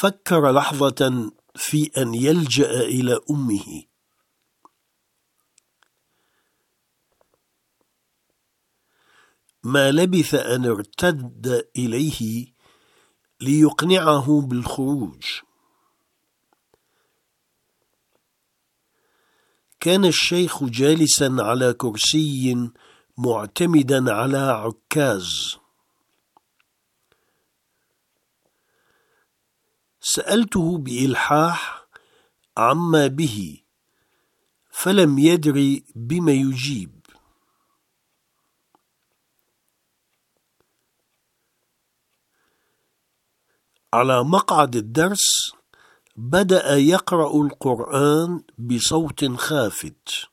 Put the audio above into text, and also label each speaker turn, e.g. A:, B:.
A: فكر لحظة في أن يلجأ إلى أمه. ما لبث أن ارتد إليه ليقنعه بالخروج. كان الشيخ جالسا على كرسي معتمدا على عكاز. سألته بإلحاح عما به، فلم يدر بما يجيب. على مقعد الدرس بدأ يقرأ القرآن بصوت خافت.